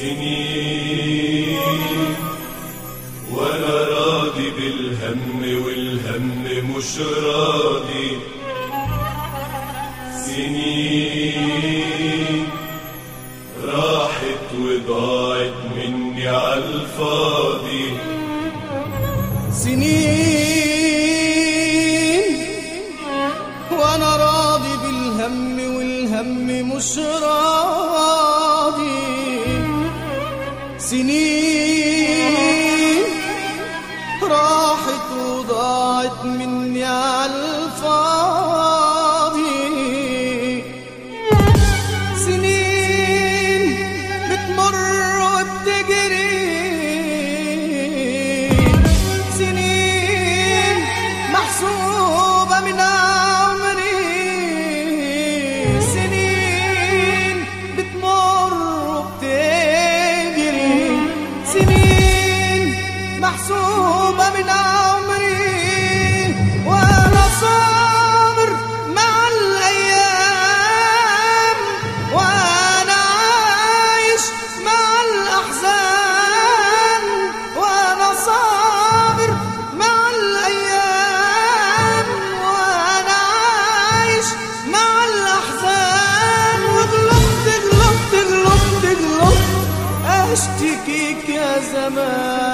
سنين وانا راضي بالهم والهم مش راضي. سنين راحت وضاعت مني عالفاضي. سنين وانا راضي بالهم والهم مش راضي. سنين راحت وضاعت مني عالفاضي. سنين بتمر وبتجري. سنين محسوبة من عمري. سنين بتمر وبتجري. سنين محسوبة من عمري وانا صابر مع الايام وانا عايش مع الاحزان. وانا صابر مع الايام وانا عايش مع الاحزان. وغلطت اشتكيك يا زمان.